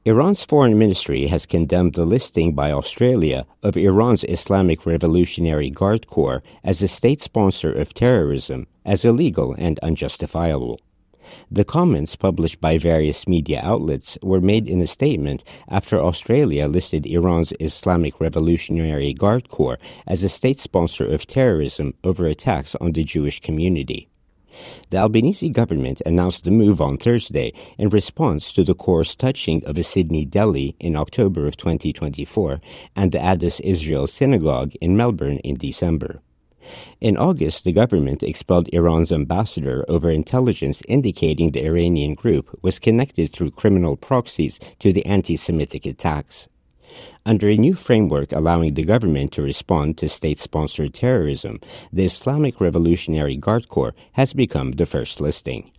Iran's foreign ministry has condemned the listing by Australia of Iran's Islamic Revolutionary Guard Corps as a state sponsor of terrorism as illegal and unjustifiable. The comments published by various media outlets were made in a statement after Australia listed Iran's Islamic Revolutionary Guard Corps as a state sponsor of terrorism over attacks on the Jewish community. The Albanese government announced the move on Thursday in response to the Corps' touching of a Sydney deli in October of 2024 and the Addis Israel Synagogue in Melbourne in December. In August, the government expelled Iran's ambassador over intelligence indicating the Iranian group was connected through criminal proxies to the anti-Semitic attacks. Under a new framework allowing the government to respond to state-sponsored terrorism, the Islamic Revolutionary Guard Corps has become the first listing.